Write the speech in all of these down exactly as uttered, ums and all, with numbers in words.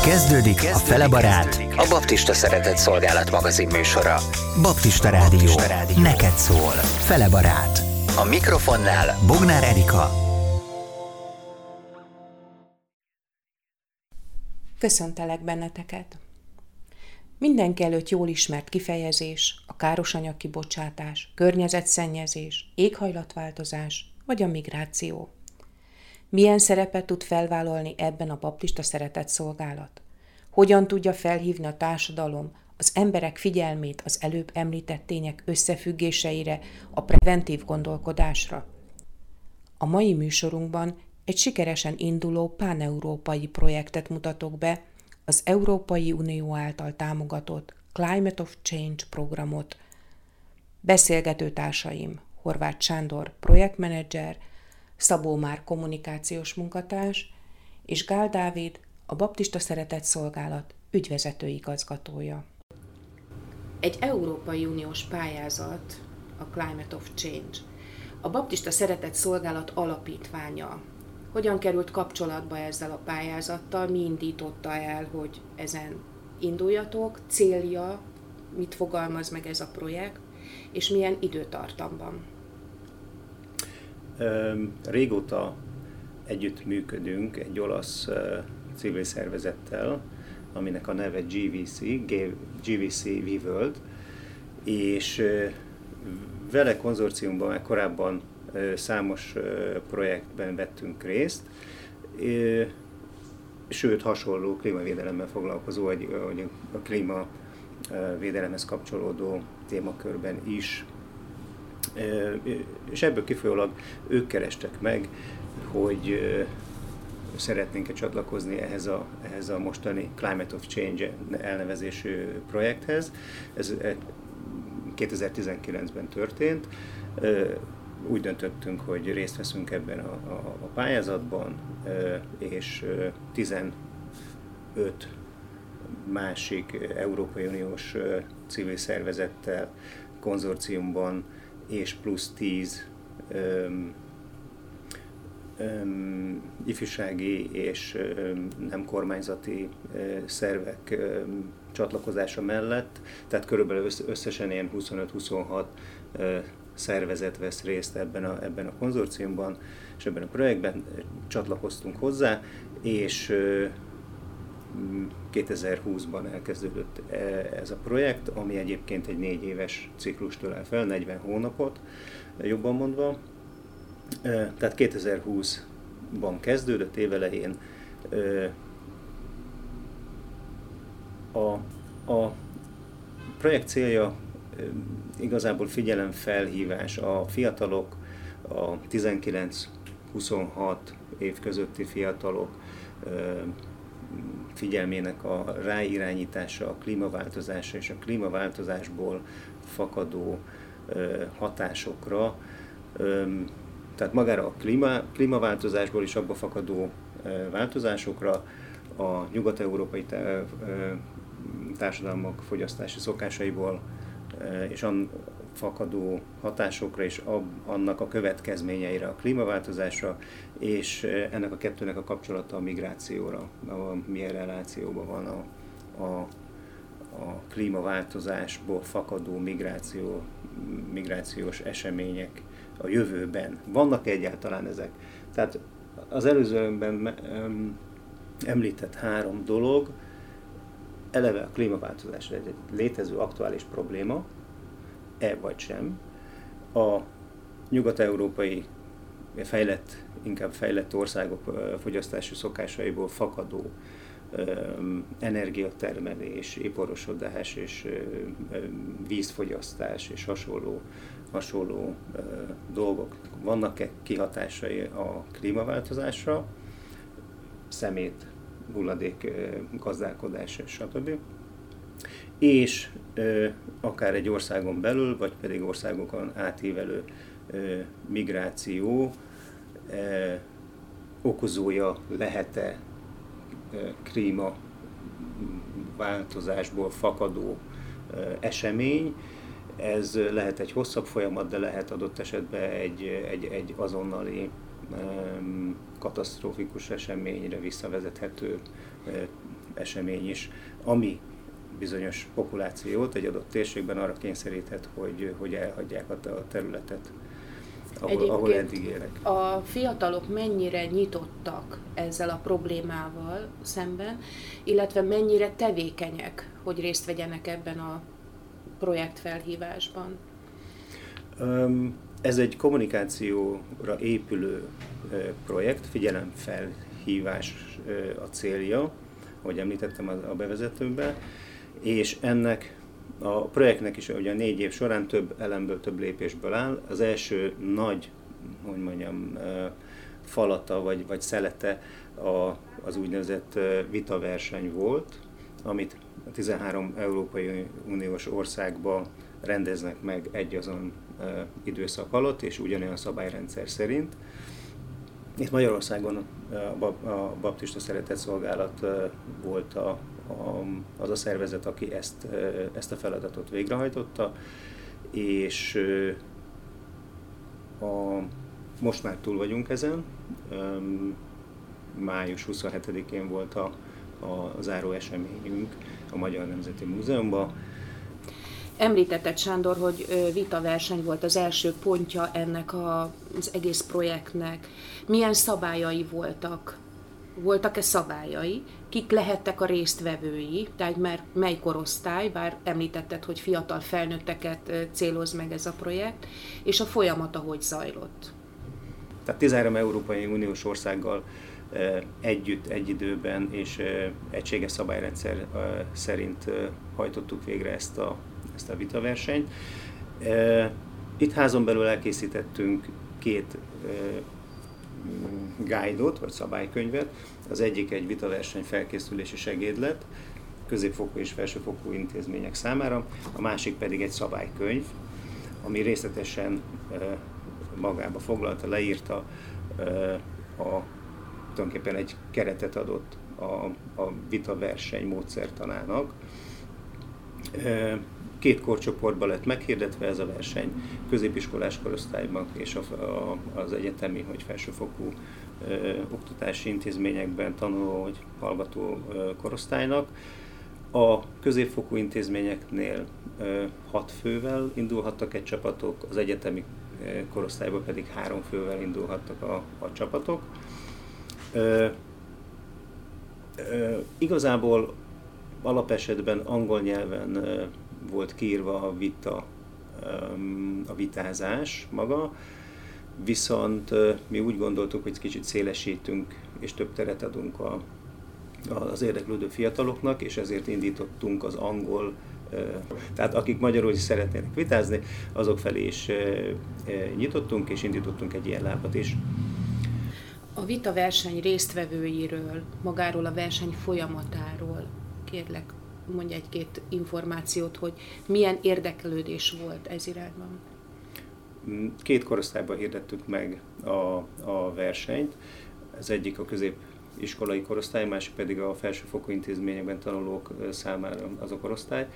Kezdődik, Kezdődik a Fele Barát, a Baptista Szeretett Szolgálat magazin műsora. Baptista Rádió, Baptista Rádió. Neked szól. Fele Barát. A mikrofonnál Bognár Erika. Köszöntelek benneteket. Mindenki előtt jól ismert kifejezés, a káros anyagkibocsátás, környezetszennyezés, éghajlatváltozás vagy a migráció. Milyen szerepet tud felvállalni ebben a Baptista Szeretett Szolgálat? Hogyan tudja felhívni a társadalom az emberek figyelmét az előbb említett tények összefüggéseire, a preventív gondolkodásra? A mai műsorunkban egy sikeresen induló páneurópai projektet mutatok be, az Európai Unió által támogatott Climate of Change programot. Beszélgető társaim Horváth Sándor projektmenedzser, Szabó Már kommunikációs munkatárs, és Gál Dávid, a Baptista Szeretett Szolgálat ügyvezető igazgatója. Egy Európai Uniós pályázat, a Climate of Change. A Baptista Szeretett Szolgálat alapítványa hogyan került kapcsolatba ezzel a pályázattal, mi indította el, hogy ezen induljatok, célja, mit fogalmaz meg ez a projekt, és milyen időtartamban? Régóta együtt működünk egy olasz civil szervezettel, aminek a neve gé vé cé, gé vé cé WeWorld, és vele konzorciumban már korábban számos projektben vettünk részt, sőt hasonló klímavédelemmel foglalkozó, vagy a klímavédelemhez kapcsolódó témakörben is. És ebből kifolyólag ők kerestek meg, hogy szeretnénk-e csatlakozni ehhez a, ehhez a mostani Climate of Change elnevezésű projekthez. Ez kétezer-tizenkilencben történt. Úgy döntöttünk, hogy részt veszünk ebben a, a, a pályázatban, és tizenöt másik Európai Uniós civil szervezettel, konzorciumban, és plusz tíz öm, öm, ifjúsági és öm, nem kormányzati öm, szervek öm, csatlakozása mellett, tehát körülbelül összesen ilyen huszonöt-huszonhat öm, szervezet vesz részt ebben a, ebben a konzorciumban, és ebben a projektben csatlakoztunk hozzá, és öm, kétezer-húszban elkezdődött ez a projekt, ami egyébként egy négy éves ciklust ölel fel, negyven hónapot, jobban mondva. Tehát kétezer-húszban kezdődött, évelején. A, a projekt célja igazából figyelemfelhívás a fiatalok, a tizenkilenc-huszonhat év közötti fiatalok figyelmének a ráirányítása, a klímaváltozásra és a klímaváltozásból fakadó ö, hatásokra, ö, tehát magára a klíma, klímaváltozásból is abba fakadó ö, változásokra, a nyugat-európai társadalmak fogyasztási szokásaiból ö, és an fakadó hatásokra és ab, annak a következményeire, a klímaváltozásra, és ennek a kettőnek a kapcsolata a migrációra, a, milyen relációban van a, a, a klímaváltozásból fakadó migráció, migrációs események a jövőben. Vannak egyáltalán ezek? Tehát az előzőben említett három dolog, eleve a klímaváltozás egy létező aktuális probléma, e vagy sem. A nyugat-európai fejlett, inkább fejlett országok fogyasztási szokásaiból fakadó energiatermelés, iparosodás és vízfogyasztás és hasonló, hasonló dolgok. Vannak-e kihatásai a klímaváltozásra? Szemét, hulladék, gazdálkodás, stb. És ö, akár egy országon belül, vagy pedig országokon átívelő ö, migráció ö, okozója lehet-e ö, klímaváltozásból fakadó ö, esemény. Ez lehet egy hosszabb folyamat, de lehet adott esetben egy, egy, egy azonnali ö, katasztrófikus eseményre visszavezethető ö, esemény is, ami bizonyos populációt egy adott térségben arra kényszeríthet, hogy, hogy elhagyják a területet, ahol, ahol eddig élek. A fiatalok mennyire nyitottak ezzel a problémával szemben, illetve mennyire tevékenyek, hogy részt vegyenek ebben a projektfelhívásban? Ez egy kommunikációra épülő projekt, figyelemfelhívás a célja, ahogy említettem a bevezetőben, és ennek a projektnek is ugye a négy év során több elemből, több lépésből áll. Az első nagy, hogy mondjam, falata vagy, vagy szelete a, az úgynevezett vitaverseny volt, amit a tizenhárom Európai Uniós országban rendeznek meg egyazon időszak alatt, és ugyanolyan szabályrendszer szerint. Itt Magyarországon a Baptista Szeretetszolgálat volt a, a, az a szervezet, aki ezt, ezt a feladatot végrehajtotta, és a, most már túl vagyunk ezen. május huszonhetedikén volt a, a záró eseményünk a Magyar Nemzeti Múzeumban. Említetted, Sándor, hogy vitaverseny volt az első pontja ennek a, az egész projektnek. Milyen szabályai voltak? Voltak-e szabályai? Kik lehettek a résztvevői? Tehát már mely korosztály, bár említetted, hogy fiatal felnőtteket céloz meg ez a projekt, és a folyamata hogy zajlott? Tehát tizenhárom Európai Uniós országgal együtt, egy időben és egységes szabályrendszer szerint hajtottuk végre ezt a, ezt a vitaversenyt. Itt házon belül elkészítettünk két guide-ot, vagy szabálykönyvet. Az egyik egy vitaverseny felkészülési segédlet középfokú és felsőfokú intézmények számára, a másik pedig egy szabálykönyv, ami részletesen magába foglalta, leírta a tulajdonképpen egy keretet adott a, a vitaverseny módszertanának. Két korcsoportban lett meghirdetve ez a verseny, középiskolás korosztályban és a, a, az egyetemi vagy felsőfokú ö, oktatási intézményekben tanuló vagy hallgató ö, korosztálynak. A középfokú intézményeknél ö, hat fővel indulhattak egy csapatok, az egyetemi ö, korosztályban pedig három fővel indulhattak a, a csapatok. Ö, ö, igazából alapesetben angol nyelven ö, volt kiírva a vita, ö, a vitázás maga, viszont ö, mi úgy gondoltuk, hogy kicsit szélesítünk és több teret adunk a, az érdeklődő fiataloknak, és ezért indítottunk az angol, ö, tehát akik magyarul is szeretnének vitázni, azok felé is ö, ö, nyitottunk, és indítottunk egy ilyen lábat is. A vitaverseny résztvevőiről, magáról a verseny folyamatáról kérlek, mondj egy-két információt, hogy milyen érdeklődés volt ez irányban. Két korosztályban hirdettük meg a, a versenyt. Az egyik a középiskolai korosztály, másik pedig a felsőfokú intézményekben tanulók számára az a korosztály.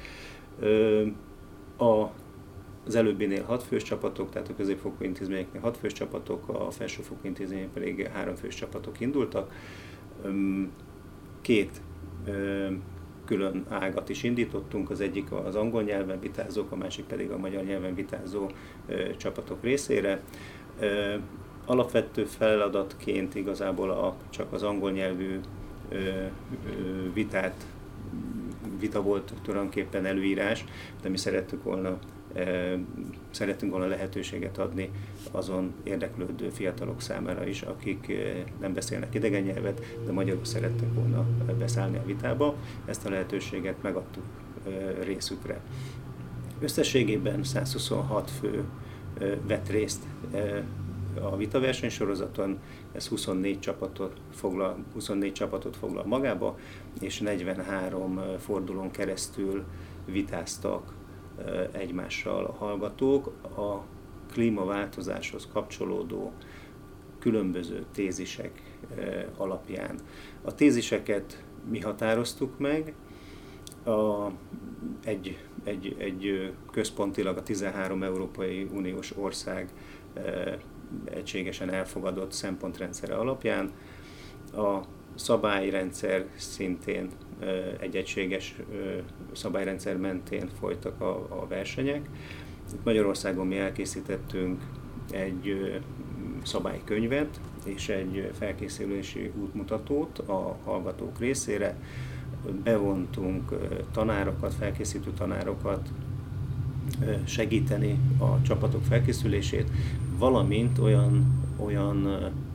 A Az előbbinél hat fős csapatok, tehát a középfokú intézményeknél hat fős csapatok, a felsőfokú intézmények pedig három fős csapatok indultak. Két külön ágat is indítottunk, az egyik az angol nyelven vitázók, a másik pedig a magyar nyelven vitázó csapatok részére. Alapvető feladatként igazából a, csak az angol nyelvű vitát, vita volt tulajdonképpen előírás, de mi szerettük volna Szerettünk volna lehetőséget adni azon érdeklődő fiatalok számára is, akik nem beszélnek idegen nyelvet, de magyarul szerettek volna beszállni a vitába. Ezt a lehetőséget megadtuk részükre. Összességében százhuszonhat fő vett részt a vitaversenysorozaton, ez huszonnégy csapatot foglal, huszonnégy csapatot foglal magába, és negyvenhárom fordulón keresztül vitáztak egymással a hallgatók a klímaváltozáshoz kapcsolódó különböző tézisek alapján. A téziseket mi határoztuk meg, a, egy, egy, egy központilag a tizenhárom Európai Uniós ország egységesen elfogadott szempontrendszere alapján. A szabályrendszer szintén, egy egységes szabályrendszer mentén folytak a, a versenyek. Magyarországon mi elkészítettünk egy szabálykönyvet és egy felkészülési útmutatót a hallgatók részére. Bevontunk tanárokat, felkészítő tanárokat segíteni a csapatok felkészülését, valamint olyan, olyan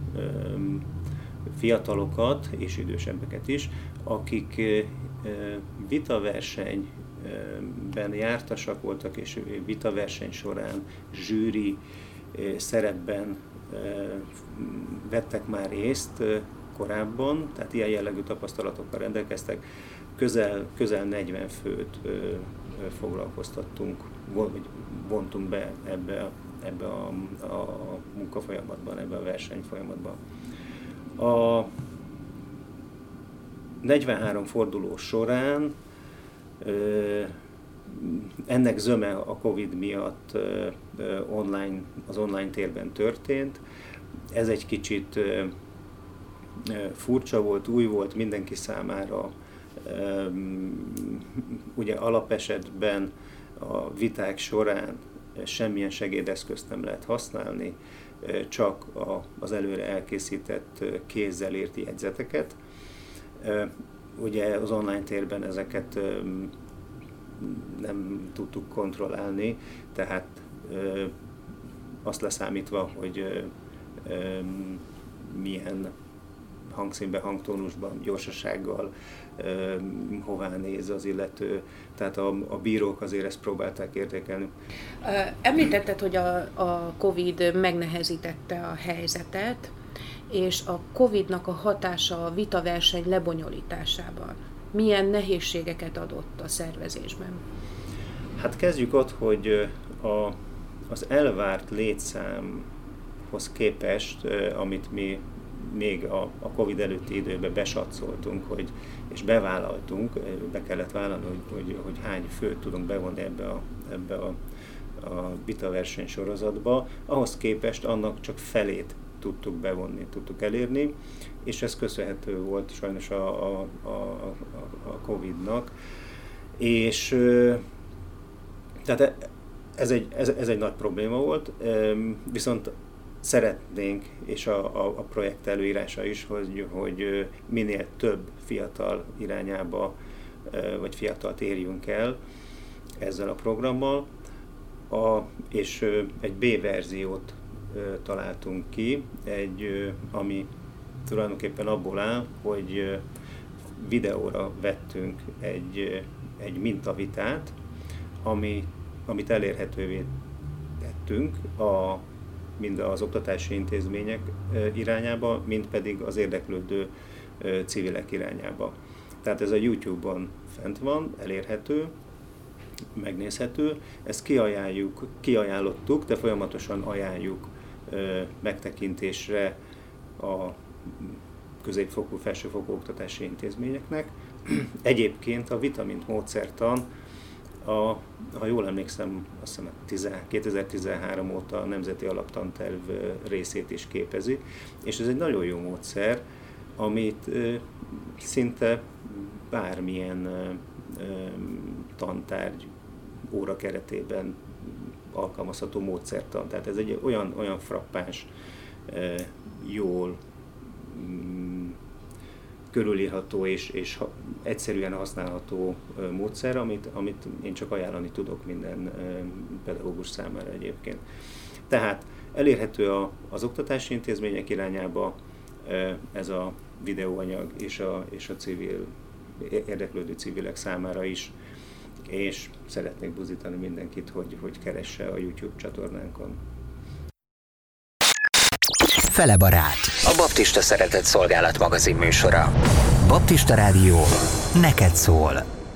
fiatalokat és idősebbeket is, akik vitaversenyben jártasak voltak, és vitaverseny során zsűri szerepben vettek már részt korábban, tehát ilyen jellegű tapasztalatokkal rendelkeztek. Közel, közel negyven főt foglalkoztattunk, vontunk be ebbe, ebbe a, a munkafolyamatban, ebbe a versenyfolyamatban. A negyvenhárom forduló során ennek zöme a Covid miatt online, az online térben történt. Ez egy kicsit furcsa volt, új volt mindenki számára. Ugye alapesetben a viták során semmilyen segédeszközt nem lehet használni, csak az előre elkészített kézzel írt jegyzeteket. Ugye az online térben ezeket nem tudtuk kontrollálni, tehát azt leszámítva, hogy milyen hangszínben, hangtónusban, gyorsasággal, hová néz az illető. Tehát a, a bírók azért ezt próbálták értékelni. Említetted, hogy a, a Covid megnehezítette a helyzetet, és a Covidnak a hatása a vitaverseny lebonyolításában milyen nehézségeket adott a szervezésben? Hát kezdjük ott, hogy a, az elvárt létszámhoz képest, amit mi még a, a Covid előtti időben besatszoltunk, hogy, és bevállaltunk, be kellett vállalni, hogy, hogy, hogy hány főt tudunk bevonni ebbe a, ebbe a, a vitaverseny sorozatba, ahhoz képest annak csak felét tudtuk bevonni, tudtuk elérni, és ez köszönhető volt sajnos a, a, a, a Covidnak. És tehát ez egy, ez, ez egy nagy probléma volt, viszont szeretnénk, és a, a, a projekt előírása is, hogy, hogy minél több fiatal irányába, vagy fiatalt érjünk el ezzel a programmal, a, és egy B-verziót találtunk ki, egy, ami tulajdonképpen abból áll, hogy videóra vettünk egy, egy mintavitát, ami, amit elérhetővé tettünk a, mind az oktatási intézmények irányába, mind pedig az érdeklődő civilek irányába. Tehát ez a YouTube-on fent van, elérhető, megnézhető. Ezt kiajánljuk, kiajánlottuk, de folyamatosan ajánljuk megtekintésre a középfokú, felsőfokú oktatási intézményeknek. Egyébként a vitamint módszertan, a, ha jól emlékszem, azt hiszem kétezer-tizenhárom óta a Nemzeti Alaptanterv részét is képezi, és ez egy nagyon jó módszer, amit szinte bármilyen tantárgy óra keretében alkalmazható módszertan. Tehát ez egy olyan, olyan frappáns, jól körülírható és, és egyszerűen használható módszer, amit, amit én csak ajánlani tudok minden pedagógus számára egyébként. Tehát elérhető a, az oktatási intézmények irányába ez a videóanyag és a, és a civil, érdeklődő civilek számára is, és szeretnék buzdítani mindenkit, hogy, hogy keresse a YouTube csatornánkon. Fele barát. A Baptista Szeretett Szolgálat magazin műsora. Baptista Rádió neked szól.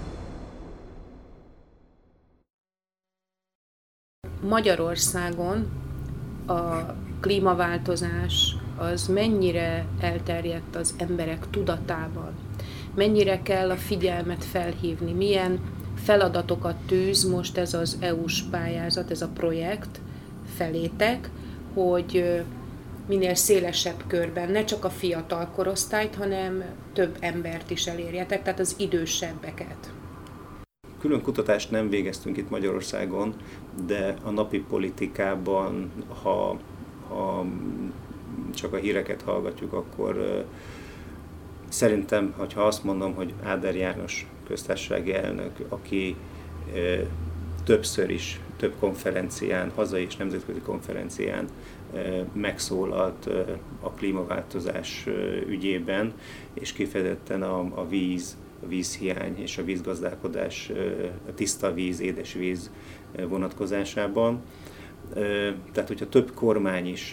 Magyarországon a klímaváltozás az mennyire elterjedt az emberek tudatában? Mennyire kell a figyelmet felhívni? Milyen feladatokat tűz most ez az é u-s pályázat, ez a projekt felétek, hogy minél szélesebb körben, ne csak a fiatal korosztályt, hanem több embert is elérjetek, tehát az idősebbeket. Külön kutatást nem végeztünk itt Magyarországon, de a napi politikában, ha, ha csak a híreket hallgatjuk, akkor szerintem, ha azt mondom, hogy Áder János köztársasági elnök, aki többször is, több konferencián, hazai és nemzetközi konferencián megszólalt a klímaváltozás ügyében, és kifejezetten a, a víz, a vízhiány és a vízgazdálkodás, a tiszta víz, édes víz vonatkozásában. Tehát, hogyha több kormány is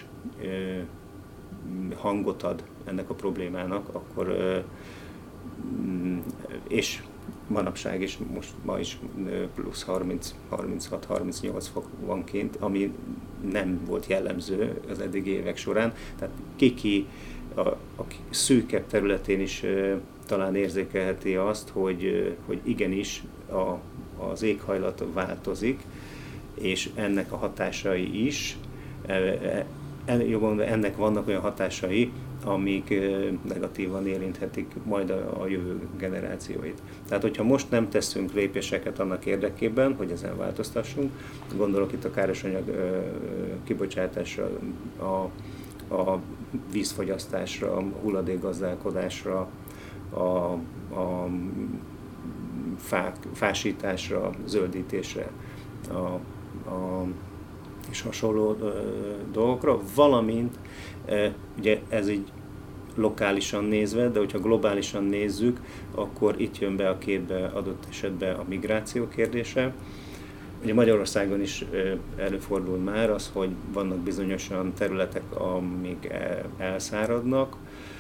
hangot ad ennek a problémának, akkor és manapság is, most ma is plusz harminc, harminchat, harmincnyolc fok van kint, ami nem volt jellemző az eddigi évek során. Tehát ki-ki a, a szűkebb területén is talán érzékelheti azt, hogy, hogy igenis a, az éghajlat változik, és ennek a hatásai is, jobban ennek vannak olyan hatásai, amik negatívan érinthetik majd a, a jövő generációit. Tehát, hogyha most nem teszünk lépéseket annak érdekében, hogy ezen változtassunk, gondolok itt a károsanyag kibocsátásra, a, a vízfogyasztásra, a hulladékgazdálkodásra, a, a fák, fásításra, zöldítésre, a, a, és hasonló dolgokra, valamint ugye ez így lokálisan nézve, de hogyha globálisan nézzük, akkor itt jön be a képbe adott esetben a migráció kérdése. Ugye Magyarországon is előfordul már az, hogy vannak bizonyos olyan területek, amik elszáradnak,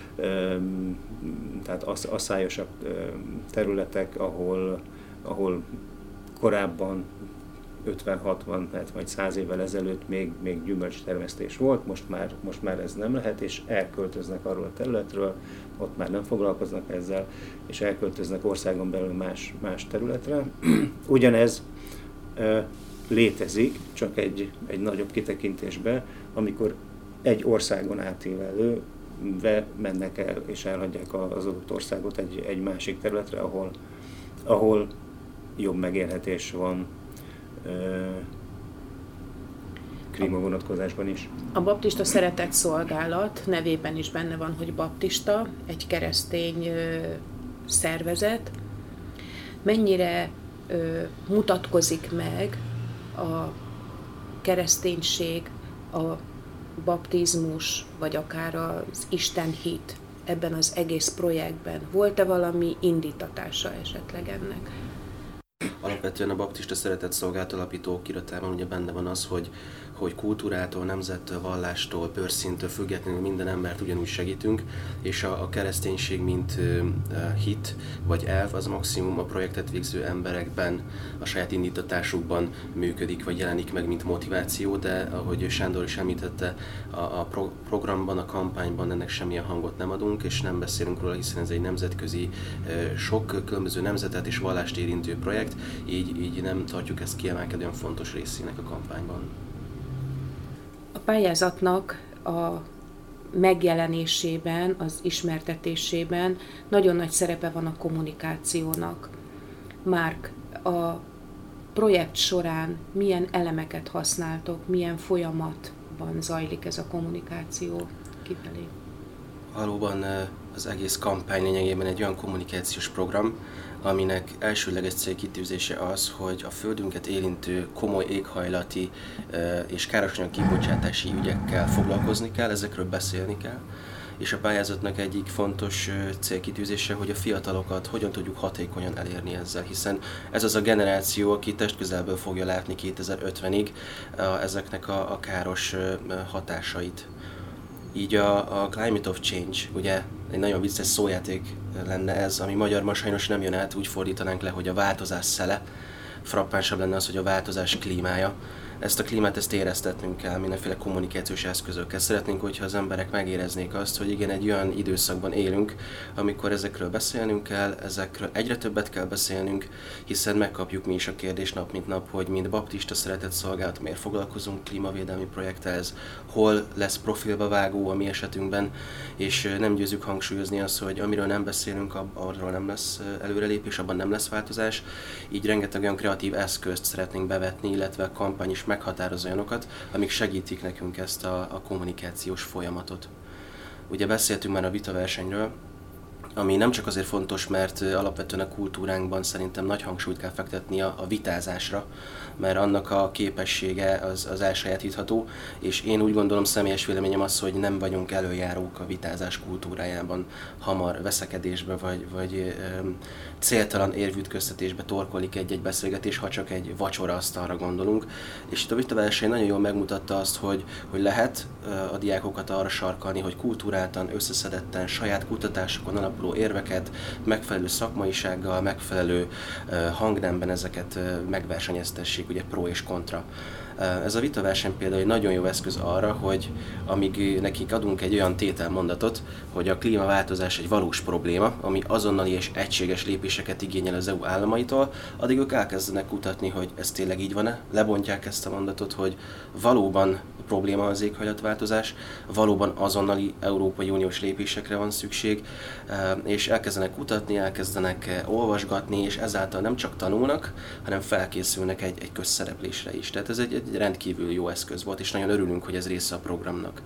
tehát asszályosabb területek, ahol, ahol korábban ötven, hatvan, vagy száz évvel ezelőtt még, még gyümölcstermesztés volt, most már, most már ez nem lehet, és elköltöznek arról a területről, ott már nem foglalkoznak ezzel, és elköltöznek országon belül más, más területre. Ugyanez ö, létezik, csak egy, egy nagyobb kitekintésben, amikor egy országon átívelő mennek el, és elhagyják az adott országot egy, egy másik területre, ahol, ahol jobb megélhetés van, klímavonatkozásban is. A Baptista Szeretett Szolgálat nevében is benne van, hogy baptista, egy keresztény szervezet. Mennyire mutatkozik meg a kereszténység, a baptizmus, vagy akár az istenhit ebben az egész projektben? Volt-e valami indítatása esetleg ennek? Alapvetően a Baptista Szeretett Szolgálat alapító okiratában ugye benne van az, hogy, hogy kultúrától, nemzettől, vallástól, bőrszintől függetlenül minden embert ugyanúgy segítünk, és a, a kereszténység, mint uh, hit vagy elv, az maximum a projektet végző emberekben, a saját indítatásukban működik, vagy jelenik meg, mint motiváció, de ahogy Sándor is említette, a, a pro- programban, a kampányban ennek semmilyen hangot nem adunk, és nem beszélünk róla, hiszen ez egy nemzetközi, uh, sok különböző nemzetet és vallást érintő projekt, így, így nem tartjuk ezt kiemelkedően fontos részének a kampányban. A pályázatnak a megjelenésében, az ismertetésében nagyon nagy szerepe van a kommunikációnak. Márk, a projekt során milyen elemeket használtok, milyen folyamatban zajlik ez a kommunikáció kifelé? Valóban az egész kampány lényegében egy olyan kommunikációs program, aminek elsődleges célkitűzése az, hogy a földünket érintő komoly éghajlati és károsanyag kibocsátási ügyekkel foglalkozni kell, ezekről beszélni kell, és a pályázatnak egyik fontos célkitűzése, hogy a fiatalokat hogyan tudjuk hatékonyan elérni ezzel, hiszen ez az a generáció, aki testközelből fogja látni kétezer-ötvenig ezeknek a, a káros hatásait. Így a, a Climate of Change, ugye egy nagyon vicces szójáték lenne ez, ami magyarban sajnos nem jön át, úgy fordítanánk le, hogy a változás szele. Frappánsabb lenne az, hogy a változás klímája, ezt a klímát ezt éreztetnünk kell mindenféle kommunikációs eszközökkel. Szeretnénk, hogyha az emberek megéreznék azt, hogy igen, egy olyan időszakban élünk, amikor ezekről beszélnünk kell, ezekről egyre többet kell beszélnünk, hiszen megkapjuk mi is a kérdést nap mint nap, hogy mint baptista szeretett szolgálat miért foglalkozunk klímavédelmi projekttel, ez hol lesz profilba vágó a mi esetünkben, és nem győzzük hangsúlyozni azt, hogy amiről nem beszélünk, arról nem lesz előrelépés, abban nem lesz változás. Így rengeteg olyan kreatív eszközt szeretnénk bevetni, illetve a kampány is meghatároz olyanokat, amik segítik nekünk ezt a, a kommunikációs folyamatot. Ugye beszéltünk már a vitaversenyről, ami nem csak azért fontos, mert alapvetően a kultúránkban szerintem nagy hangsúlyt kell fektetni a, a vitázásra, mert annak a képessége az, az elsajátítható, és én úgy gondolom, személyes véleményem az, hogy nem vagyunk előjárók a vitázás kultúrájában, hamar veszekedésbe vagy, vagy ö, céltalan érvütköztetésbe torkolik egy-egy beszélgetés, ha csak egy vacsoraasztalra gondolunk. És itt a vitaverseny nagyon jól megmutatta azt, hogy, hogy lehet a diákokat arra sarkalni, hogy kultúráltan, összeszedetten, saját kutatásokon alapuló érveket, megfelelő szakmaisággal, megfelelő hangnemben ezeket megversenyeztessék, ugye pro és kontra. Ez a vitaverseny például egy nagyon jó eszköz arra, hogy amíg nekik adunk egy olyan tételmondatot, hogy a klímaváltozás egy valós probléma, ami azonnali és egységes lépéseket igényel az é u államaitól, addig ők elkezdenek kutatni, hogy ez tényleg így van-e, lebontják ezt a mondatot, hogy valóban probléma az éghajlatváltozás, valóban azonnali Európai Uniós lépésekre van szükség, és elkezdenek kutatni, elkezdenek olvasgatni, és ezáltal nem csak tanulnak, hanem felkészülnek egy, egy közszereplésre is. Tehát ez egy, egy rendkívül jó eszköz volt, és nagyon örülünk, hogy ez része a programnak.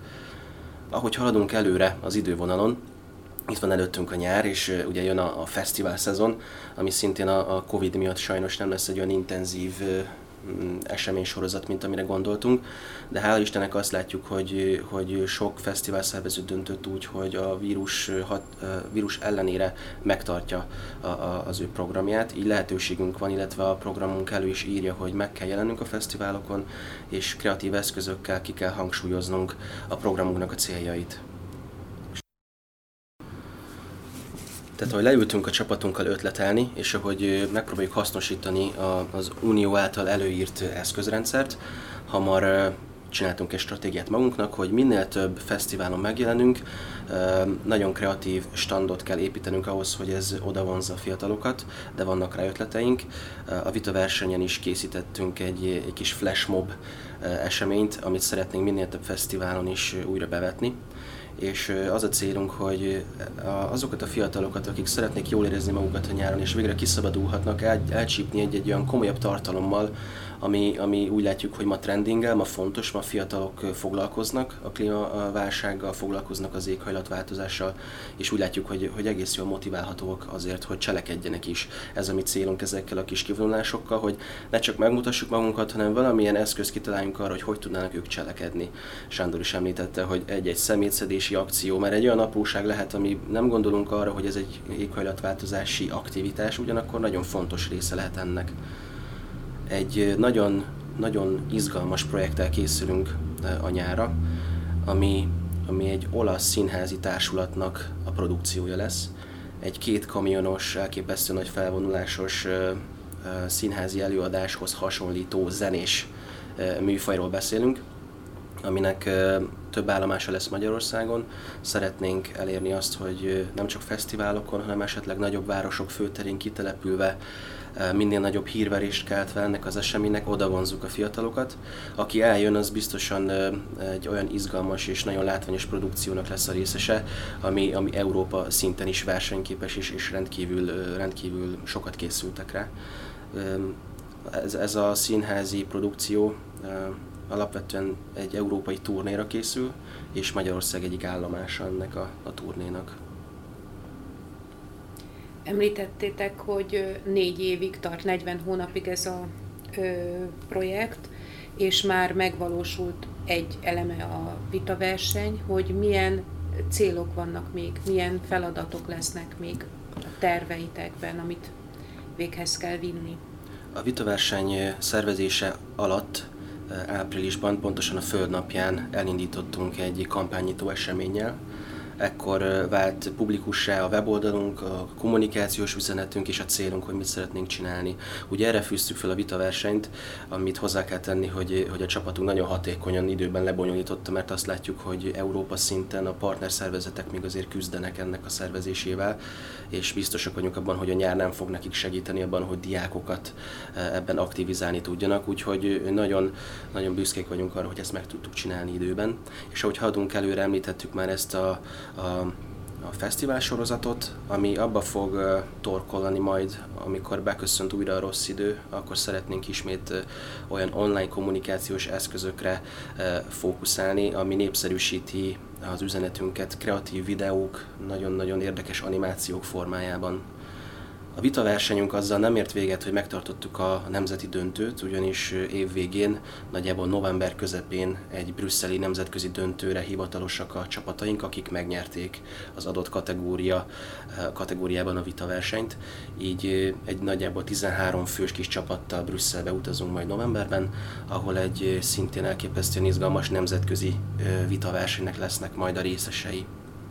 Ahogy haladunk előre az idővonalon, itt van előttünk a nyár, és ugye jön a, a fesztivál szezon, ami szintén a, a Covid miatt sajnos nem lesz egy olyan intenzív eseménysorozat, mint amire gondoltunk, de hála Istennek azt látjuk, hogy, hogy sok fesztivál szervező döntött úgy, hogy a vírus, hat, vírus ellenére megtartja a, a, az ő programját, így lehetőségünk van, illetve a programunk elő is írja, hogy meg kell jelennünk a fesztiválokon, és kreatív eszközökkel ki kell hangsúlyoznunk a programunknak a céljait. Tehát, ahogy leültünk a csapatunkkal ötletelni, és ahogy megpróbáljuk hasznosítani az Unió által előírt eszközrendszert, hamar csináltunk egy stratégiát magunknak, hogy minél több fesztiválon megjelenünk, nagyon kreatív standot kell építenünk ahhoz, hogy ez odavonzza a fiatalokat, de vannak rá ötleteink. A vitaversenyen is készítettünk egy, egy kis flashmob eseményt, amit szeretnénk minél több fesztiválon is újra bevetni. És az a célunk, hogy azokat a fiatalokat, akik szeretnék jól érezni magukat a nyáron, és végre kiszabadulhatnak, el, elcsípni egy-egy olyan komolyabb tartalommal, ami, ami úgy látjuk, hogy ma trendingel, ma fontos, ma fiatalok foglalkoznak a klímaválsággal, foglalkoznak az éghajlatváltozással, és úgy látjuk, hogy, hogy egész jól motiválhatóak azért, hogy cselekedjenek is. Ez a mi célunk ezekkel a kis kivonulásokkal, hogy ne csak megmutassuk magunkat, hanem valamilyen eszköz kitaláljunk arra, hogy hogy tudnának ők cselekedni. Sándor is említette, hogy egy-egy szemétszedési akció, mert egy olyan apróság lehet, ami nem gondolunk arra, hogy ez egy éghajlatváltozási aktivitás, ugyanakkor nagyon fontos része lehet ennek. Egy nagyon, nagyon izgalmas projekttel készülünk a nyárra, ami, ami egy olasz színházi társulatnak a produkciója lesz. Egy két kamionos, elképesztő nagy felvonulásos színházi előadáshoz hasonlító zenés műfajról beszélünk, aminek több állomása lesz Magyarországon. Szeretnénk elérni azt, hogy nem csak fesztiválokon, hanem esetleg nagyobb városok főterén kitelepülve minél nagyobb hírverést keltve ennek az eseménynek odavonzzuk a fiatalokat. Aki eljön, az biztosan egy olyan izgalmas és nagyon látványos produkciónak lesz a részese, ami, ami Európa szinten is versenyképes és, és rendkívül, rendkívül sokat készültek rá. Ez, ez a színházi produkció alapvetően egy európai turnéra készül, és Magyarország egyik állomása ennek a, a turnénak. Említettétek, hogy négy évig tart, negyven hónapig ez a ö, projekt, és már megvalósult egy eleme a vitaverseny, hogy milyen célok vannak még, milyen feladatok lesznek még a terveitekben, amit véghez kell vinni. A vitaverseny szervezése alatt áprilisban, pontosan a Föld napján elindítottunk egy kampánynyitó eseménnyel. ekkor vált publikussá a weboldalunk, a kommunikációs üzenetünk és a célunk, hogy mit szeretnénk csinálni. Ugye erre fűztük fel a vitaversenyt, amit hozzá kell tenni, hogy, hogy a csapatunk nagyon hatékonyan időben lebonyolította, mert azt látjuk, hogy Európa szinten a partnerszervezetek még azért küzdenek ennek a szervezésével, és biztosak vagyunk abban, hogy a nyár nem fog nekik segíteni abban, hogy diákokat ebben aktivizálni tudjanak, úgyhogy nagyon, nagyon büszkék vagyunk arra, hogy ezt meg tudtuk csinálni időben. És ahogy haladunk előre, említettük már ezt a, a, a fesztivál sorozatot, ami abba fog uh, torkollani majd, amikor beköszönt újra a rossz idő, akkor szeretnénk ismét uh, olyan online kommunikációs eszközökre uh, fókuszálni, ami népszerűsíti az üzenetünket kreatív videók, nagyon-nagyon érdekes animációk formájában. A vitaversenyünk azzal nem ért véget, hogy megtartottuk a nemzeti döntőt, ugyanis év végén, nagyjából november közepén egy brüsszeli nemzetközi döntőre hivatalosak a csapataink, akik megnyerték az adott kategória, kategóriában a vitaversenyt. Így egy nagyjából tizenhárom fős kis csapattal Brüsszelbe utazunk majd novemberben, ahol egy szintén elképesztően izgalmas nemzetközi vitaversenynek lesznek majd a részesei.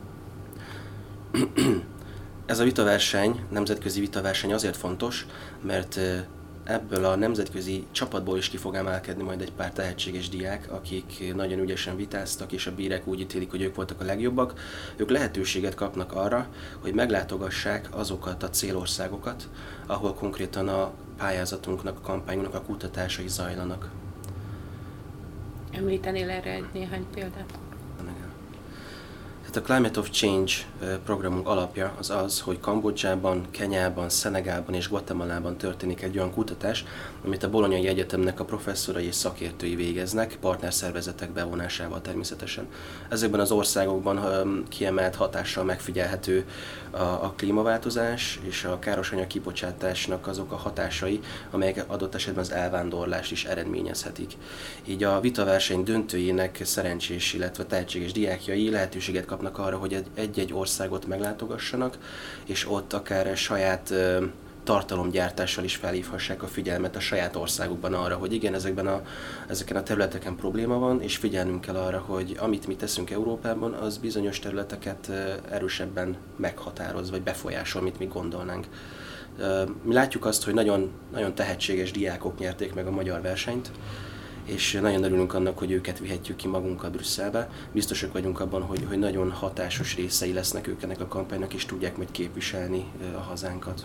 Ez a vitaverseny, nemzetközi vitaverseny azért fontos, mert ebből a nemzetközi csapatból is ki fog emelkedni majd egy pár tehetséges diák, akik nagyon ügyesen vitáztak, és a bírek úgy ítélik, hogy ők voltak a legjobbak. Ők lehetőséget kapnak arra, hogy meglátogassák azokat a célországokat, ahol konkrétan a pályázatunknak, a kampányunknak a kutatásai zajlanak. Említenél erre egy néhány példát? A Climate of Change programunk alapja az az, hogy Kambodzsában, Kenyában, Szenegálban és Guatemalában történik egy olyan kutatás, amit a Bolonyai Egyetemnek a professzorai és szakértői végeznek, partnerszervezetek bevonásával természetesen. Ezekben az országokban kiemelt hatással megfigyelhető a, a klímaváltozás és a károsanyag kibocsátásnak azok a hatásai, amelyek adott esetben az elvándorlást is eredményezhetik. Így a vitaverseny döntőjének szerencsés, illetve tehetséges diákjai lehetőséget kapnak arra, hogy egy-egy országot meglátogassanak, és ott akár saját tartalomgyártással is felhívhassák a figyelmet a saját országukban arra, hogy igen, ezekben a, ezeken a területeken probléma van, és figyelnünk kell arra, hogy amit mi teszünk Európában, az bizonyos területeket erősebben meghatároz, vagy befolyásol, mint mi gondolnánk. Mi látjuk azt, hogy nagyon, nagyon tehetséges diákok nyerték meg a magyar versenyt, és nagyon örülünk annak, hogy őket vihetjük ki magunkkal Brüsszelbe. Biztosak vagyunk abban, hogy, hogy nagyon hatásos részei lesznek ők ennek a kampánynak, és tudják majd képviselni a hazánkat.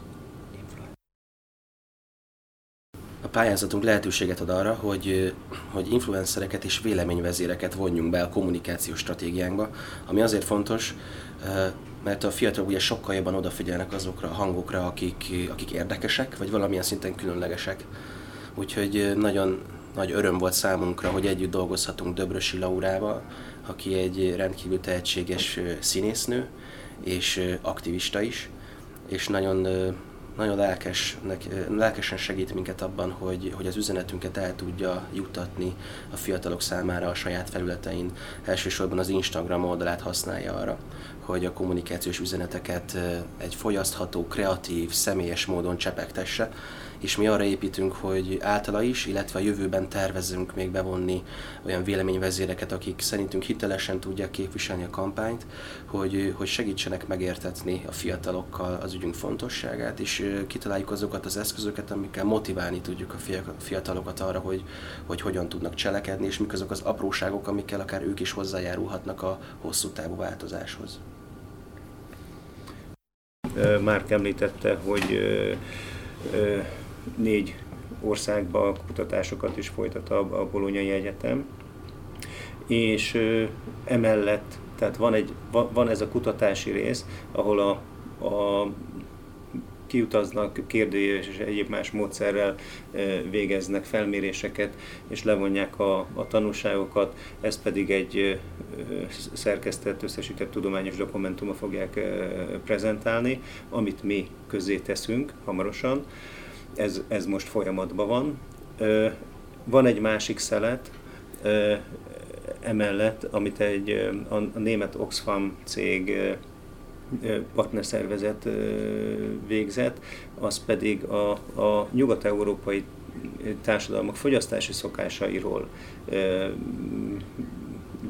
A pályázatunk lehetőséget ad arra, hogy, hogy influencereket és véleményvezéreket vonjunk be a kommunikációs stratégiánkba, ami azért fontos, mert a fiatalok ugye sokkal jobban odafigyelnek azokra a hangokra, akik, akik érdekesek, vagy valamilyen szinten különlegesek. Úgyhogy nagyon nagy öröm volt számunkra, hogy együtt dolgozhatunk Döbrösi Laurával, aki egy rendkívül tehetséges színésznő és aktivista is, és nagyon, nagyon lelkesnek, lelkesen segít minket abban, hogy, hogy az üzenetünket el tudja juttatni a fiatalok számára a saját felületein. Elsősorban az Instagram oldalát használja arra, hogy a kommunikációs üzeneteket egy fogyasztható, kreatív, személyes módon csepegtesse, és mi arra építünk, hogy általa is, illetve a jövőben tervezünk még bevonni olyan véleményvezéreket, akik szerintünk hitelesen tudják képviselni a kampányt, hogy, hogy segítsenek megértetni a fiatalokkal az ügyünk fontosságát, és kitaláljuk azokat az eszközöket, amikkel motiválni tudjuk a fiatalokat arra, hogy, hogy hogyan tudnak cselekedni, és mik azok az apróságok, amikkel akár ők is hozzájárulhatnak a hosszú távú változáshoz. Márk említette, hogy négy országban kutatásokat is folytat a Bolonyai Egyetem, és emellett, tehát van, egy, van ez a kutatási rész, ahol a, a kiutaznak, kérdőjéves és egyéb más módszerrel végeznek felméréseket, és levonják a, a tanulságokat, ezt pedig egy szerkesztett, összesített tudományos dokumentuma fogják prezentálni, amit mi közzé teszünk hamarosan. Ez, ez most folyamatban van. Van egy másik szelet emellett, amit egy a, a német Oxfam cég partnerszervezet végzett, az pedig a, a nyugat-európai társadalmak fogyasztási szokásairól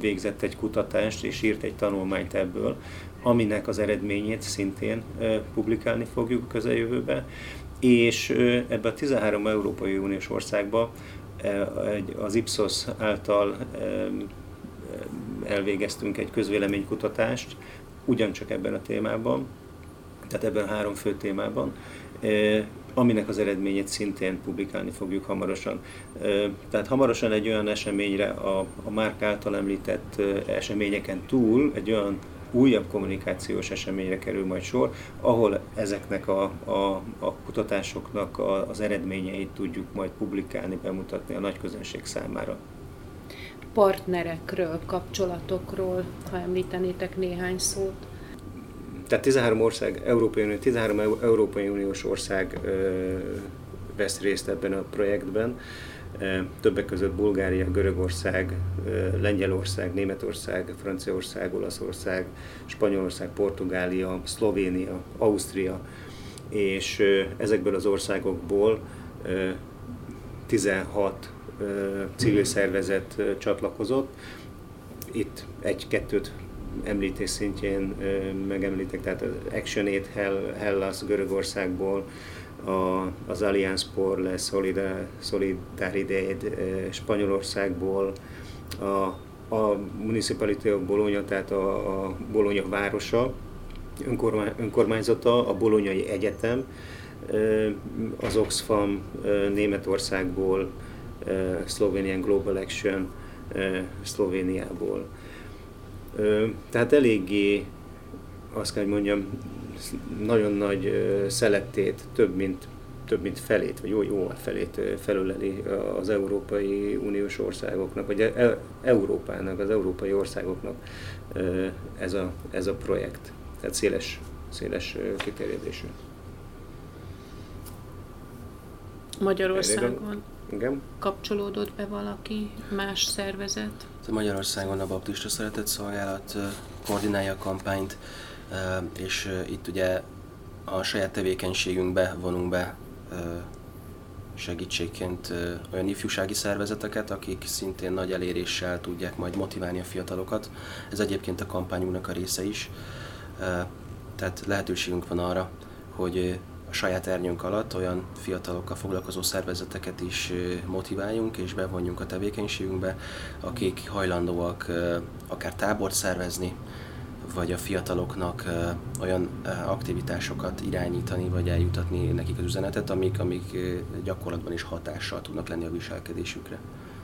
végzett egy kutatást és írt egy tanulmányt ebből, aminek az eredményét szintén publikálni fogjuk a közeljövőben, és ebben a tizenhárom Európai Uniós országban az Ipsos által elvégeztünk egy közvéleménykutatást, ugyancsak ebben a témában, tehát ebben a három fő témában, aminek az eredményét szintén publikálni fogjuk hamarosan. Tehát hamarosan egy olyan eseményre, a, a Márk által említett eseményeken túl egy olyan újabb kommunikációs eseményre kerül majd sor, ahol ezeknek a, a, a kutatásoknak a, az eredményeit tudjuk majd publikálni, bemutatni a nagy közönség számára. Partnerekről, kapcsolatokról, ha említenétek néhány szót. Tehát tizenhárom ország, Európai Unió, tizenhárom Európai Uniós ország ö, vesz részt ebben a projektben. Többek között Bulgária, Görögország, Lengyelország, Németország, Franciaország, Olaszország, Spanyolország, Portugália, Szlovénia, Ausztria, és ezekből az országokból tizenhat civil szervezet csatlakozott. Itt egy-kettőt említés szintjén megemlítek, tehát az Action Aid Hellas Görögországból, A, az Alliance por la Solidaridad Spanyolországból, a, a Municipality of Bologna, tehát a, a Bologna városa, önkormány, önkormányzata, a Bolognai Egyetem, az Oxfam Németországból, Slovenian Global Action Szlovéniából. Tehát eléggé, azt kell, hogy mondjam, nagyon nagy szelettét, több mint, több mint felét, vagy jó, jó felét felöleli az Európai Uniós országoknak, vagy Európának, az európai országoknak ez a, ez a projekt. Tehát széles, széles kiterjedésű. Magyarországon Igen. kapcsolódott be valaki, más szervezet? Magyarországon a Baptista Szeretetszolgálat koordinálja a kampányt, és itt ugye a saját tevékenységünkbe vonunk be segítségként olyan ifjúsági szervezeteket, akik szintén nagy eléréssel tudják majd motiválni a fiatalokat. Ez egyébként a kampányunknak a része is. Tehát lehetőségünk van arra, hogy a saját ernyőnk alatt olyan fiatalokkal foglalkozó szervezeteket is motiváljunk és bevonjunk a tevékenységünkbe, akik hajlandóak akár tábort szervezni, vagy a fiataloknak uh, olyan uh, aktivitásokat irányítani, vagy eljutatni nekik az üzenetet, amik, amik uh, gyakorlatban is hatással tudnak lenni a viselkedésükre.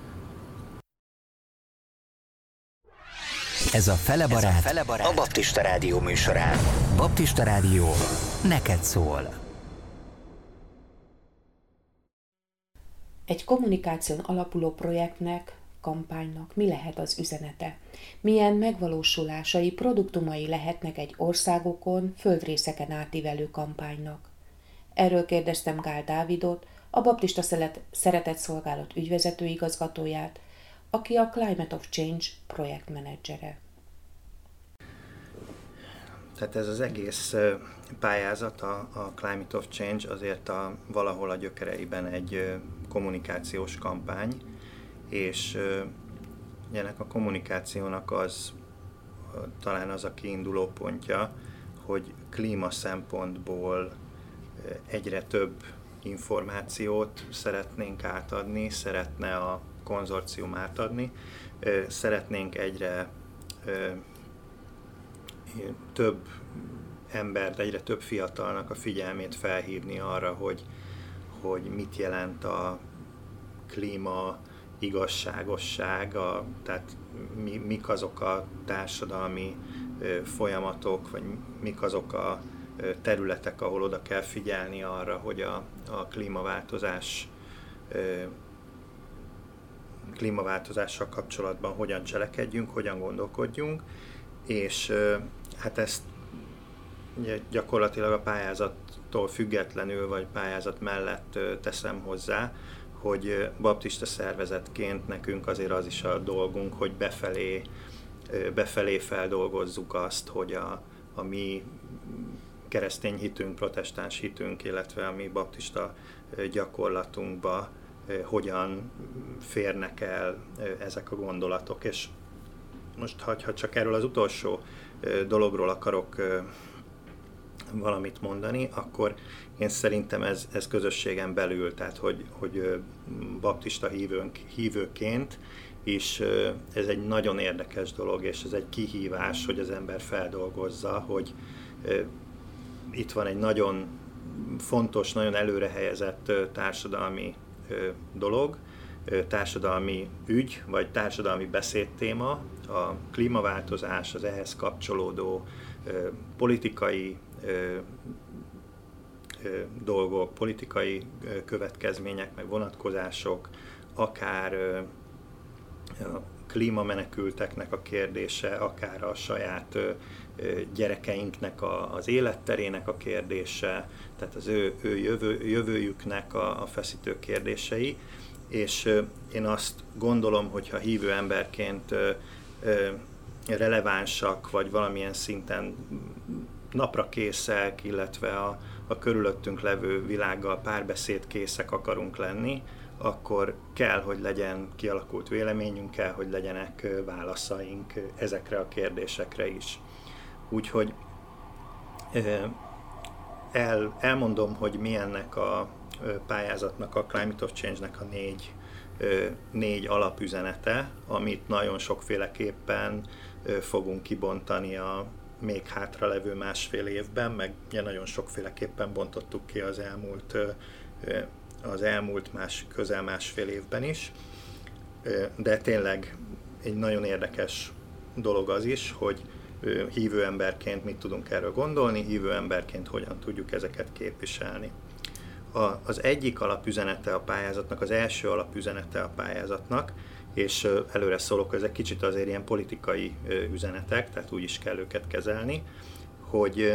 Ez a Fele Barát, Ez a, Fele Barát a Baptista Rádió műsorán. Baptista Rádió neked szól. Egy kommunikáción alapuló projektnek, kampánynak mi lehet az üzenete? Milyen megvalósulásai, produktumai lehetnek egy országokon, földrészeken átívelő kampánynak? Erről kérdeztem Gál Dávidot, a Baptista Szeretetszolgálat ügyvezető igazgatóját, aki a Climate of Change projektmenedzsere. Tehát ez az egész pályázat, a, a Climate of Change azért a, valahol a gyökereiben egy kommunikációs kampány, és ennek a kommunikációnak az talán az a kiinduló pontja, hogy klíma szempontból egyre több információt szeretnénk átadni, szeretne a konzorcium átadni, szeretnénk egyre több embert, egyre több fiatalnak a figyelmét felhívni arra, hogy, hogy mit jelent a klíma igazságosság, a, tehát mi, mik azok a társadalmi ö, folyamatok, vagy mik azok a ö, területek, ahol oda kell figyelni arra, hogy a, a klímaváltozás ö, klímaváltozással kapcsolatban hogyan cselekedjünk, hogyan gondolkodjunk, és ö, hát ezt gyakorlatilag a pályázattól függetlenül, vagy pályázat mellett ö, teszem hozzá, hogy baptista szervezetként nekünk azért az is a dolgunk, hogy befelé, befelé feldolgozzuk azt, hogy a, a mi keresztény hitünk, protestáns hitünk, illetve a mi baptista gyakorlatunkba hogyan férnek el ezek a gondolatok. És most ha csak erről az utolsó dologról akarok valamit mondani, akkor én szerintem ez, ez közösségen belül, tehát hogy, hogy baptista hívőnk, hívőként is ez egy nagyon érdekes dolog, és ez egy kihívás, hogy az ember feldolgozza, hogy itt van egy nagyon fontos, nagyon előrehelyezett társadalmi dolog, társadalmi ügy, vagy társadalmi beszédtéma, a klímaváltozás, az ehhez kapcsolódó politikai dolgok, politikai következmények, meg vonatkozások, akár a klímamenekülteknek a kérdése, akár a saját gyerekeinknek az életterének a kérdése, tehát az ő, ő jövő, jövőjüknek a, a feszítő kérdései, és én azt gondolom, hogyha hívő emberként relevánsak, vagy valamilyen szinten naprakészek, illetve a, a körülöttünk levő világgal párbeszédkészek akarunk lenni, akkor kell, hogy legyen kialakult véleményünk, kell, hogy legyenek válaszaink ezekre a kérdésekre is. Úgyhogy el, elmondom, hogy mi ennek a pályázatnak, a Climate of Change-nek a négy, négy alapüzenete, amit nagyon sokféleképpen fogunk kibontani a még hátralevő másfél évben, meg nagyon sokféleképpen bontottuk ki az elmúlt, az elmúlt más, közel másfél évben is. De tényleg egy nagyon érdekes dolog az is, hogy hívő emberként mit tudunk erről gondolni, hívő emberként hogyan tudjuk ezeket képviselni. A, az egyik alapüzenete a pályázatnak, az első alapüzenete a pályázatnak, és előre szólok, ezek kicsit azért ilyen politikai üzenetek, tehát úgy is kell őket kezelni, hogy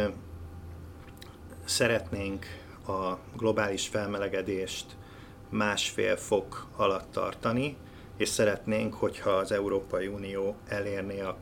szeretnénk a globális felmelegedést másfél fok alatt tartani, és szeretnénk, hogyha az Európai Unió elérné a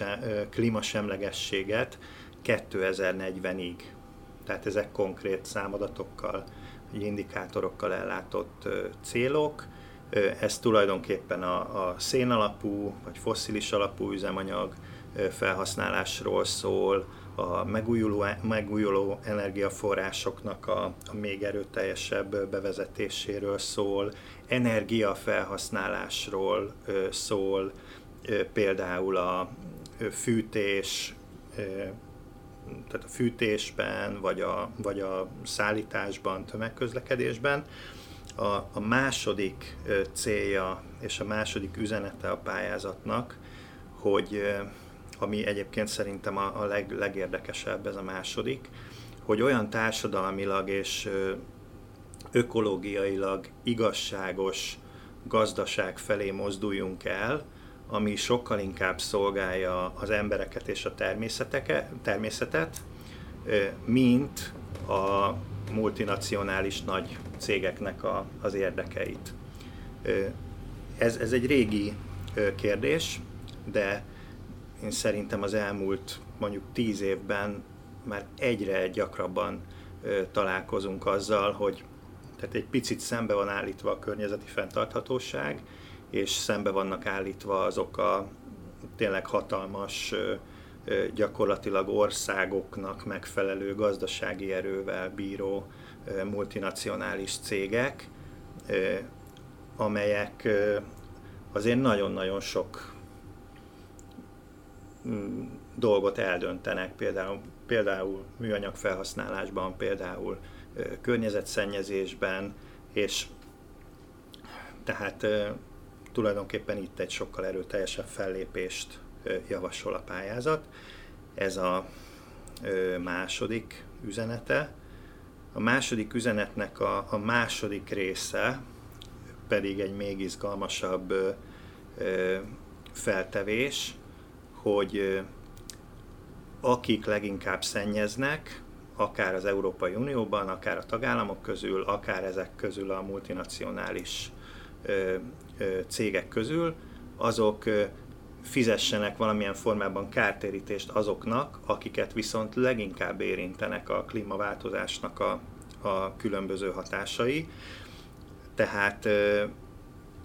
klímasemlegességet kétezer-negyvenig. Tehát ezek konkrét számadatokkal, indikátorokkal ellátott célok. Ez tulajdonképpen a, a szénalapú vagy fosszilis alapú üzemanyag felhasználásról szól, a megújuló, megújuló energiaforrásoknak a, a még erőteljesebb bevezetéséről szól, energiafelhasználásról szól, például a fűtés, tehát a fűtésben, vagy a, vagy a szállításban, tömegközlekedésben. A, a második célja és a második üzenete a pályázatnak, hogy ami egyébként szerintem a, a leg, legérdekesebb ez a második, hogy olyan társadalmilag és ökológiailag igazságos gazdaság felé mozduljunk el, ami sokkal inkább szolgálja az embereket és a természetet, mint a multinacionális nagy cégeknek a, az érdekeit. Ez, ez egy régi kérdés, de én szerintem az elmúlt mondjuk tíz évben már egyre gyakrabban találkozunk azzal, hogy tehát egy picit szembe van állítva a környezeti fenntarthatóság, és szembe vannak állítva azok a tényleg hatalmas, gyakorlatilag országoknak megfelelő gazdasági erővel bíró multinacionális cégek, amelyek azért nagyon-nagyon sok dolgot eldöntenek, például, például műanyag felhasználásban, például környezetszennyezésben, és tehát tulajdonképpen itt egy sokkal erőteljesebb fellépést javasol a pályázat. Ez a második üzenete. A második üzenetnek a, a második része pedig egy még izgalmasabb feltevés, hogy akik leginkább szennyeznek, akár az Európai Unióban, akár a tagállamok közül, akár ezek közül a multinacionális cégek közül, azok fizessenek valamilyen formában kártérítést azoknak, akiket viszont leginkább érintenek a klímaváltozásnak a, a különböző hatásai. Tehát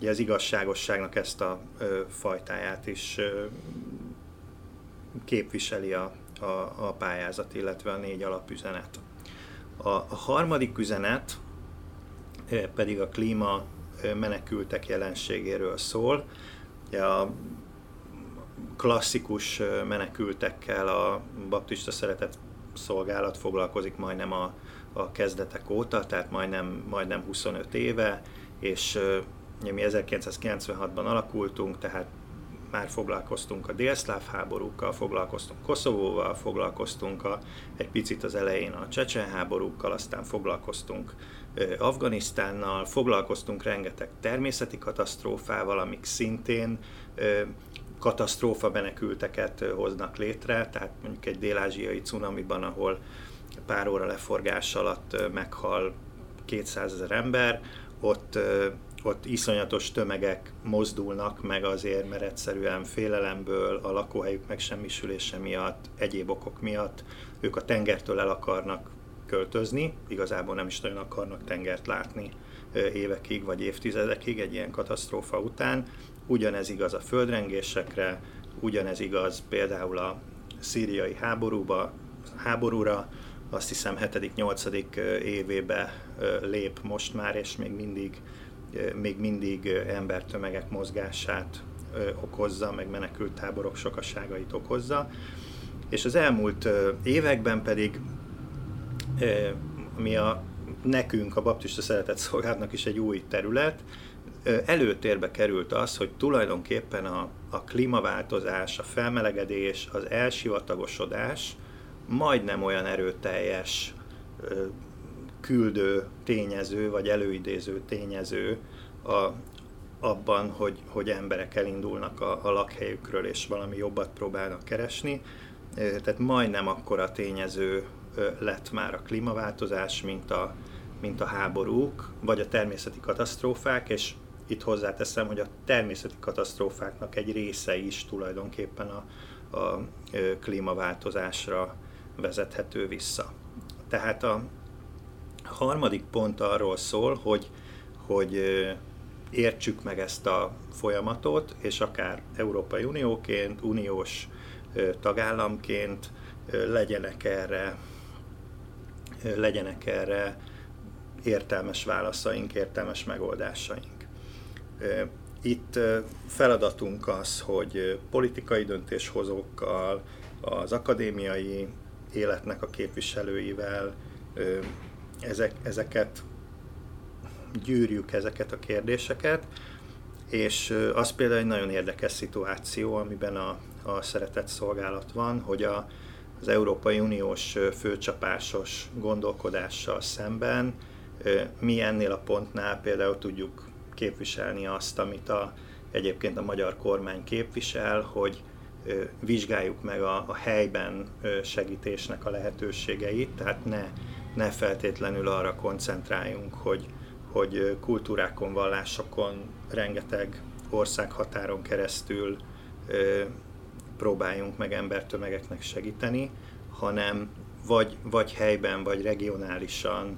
ugye az igazságosságnak ezt a ö, fajtáját is ö, képviseli a, a, a pályázat, illetve a négy alapüzenet. A, a harmadik üzenet ö, pedig a klíma ö, menekültek jelenségéről szól. Ugye a klasszikus ö, menekültekkel a baptista szeretett szolgálat foglalkozik majdnem a, a kezdetek óta, tehát majdnem, majdnem huszonöt éve, és uh, mi ezerkilencszázkilencvenhatban alakultunk, tehát már foglalkoztunk a délszláv háborúkkal, foglalkoztunk Koszovóval, foglalkoztunk a, egy picit az elején a csecsen háborúkkal, aztán foglalkoztunk uh, Afganisztánnal, foglalkoztunk rengeteg természeti katasztrófával, amik szintén uh, katasztrófa menekülteket uh, hoznak létre, tehát mondjuk egy dél-ázsiai cunamiban, ahol pár óra leforgás alatt uh, meghal kétszázezer ember, ott, ott iszonyatos tömegek mozdulnak meg azért, mert egyszerűen félelemből, a lakóhelyük megsemmisülése miatt, egyéb okok miatt ők a tengertől el akarnak költözni, igazából nem is nagyon akarnak tengert látni évekig vagy évtizedekig egy ilyen katasztrófa után. Ugyanez igaz a földrengésekre, ugyanez igaz például a szíriai háborúba, háborúra, azt hiszem hetedik-nyolcadik évébe lép most már, és még mindig, még mindig embertömegek mozgását okozza, meg menekülttáborok sokaságait okozza. És az elmúlt években pedig, ami a, nekünk, a baptista szeretett szolgálatnak is egy új terület, előtérbe került az, hogy tulajdonképpen a, a klímaváltozás, a felmelegedés, az elsivatagosodás majdnem olyan erőteljes küldő tényező, vagy előidéző tényező a, abban, hogy, hogy emberek elindulnak a, a lakhelyükről, és valami jobbat próbálnak keresni. Tehát majdnem akkora tényező lett már a klímaváltozás, mint a, mint a háborúk, vagy a természeti katasztrófák, és itt hozzáteszem, hogy a természeti katasztrófáknak egy része is tulajdonképpen a, a klímaváltozásra vezethető vissza. Tehát a harmadik pont arról szól, hogy, hogy értsük meg ezt a folyamatot, és akár Európai Unióként, uniós tagállamként legyenek erre, legyenek erre értelmes válaszaink, értelmes megoldásaink. Itt feladatunk az, hogy politikai döntéshozókkal, az akadémiai életnek a képviselőivel ezek, ezeket gyűrjük, ezeket a kérdéseket, és az például egy nagyon érdekes szituáció, amiben a, a szeretett szolgálat van, hogy a, az Európai Uniós főcsapásos gondolkodással szemben mi ennél a pontnál például tudjuk képviselni azt, amit a, egyébként a magyar kormány képvisel, hogy vizsgáljuk meg a, a helyben segítésnek a lehetőségeit, tehát ne, ne feltétlenül arra koncentráljunk, hogy, hogy kultúrákon, vallásokon, rengeteg országhatáron keresztül próbáljunk meg embertömegeknek segíteni, hanem vagy, vagy helyben, vagy regionálisan,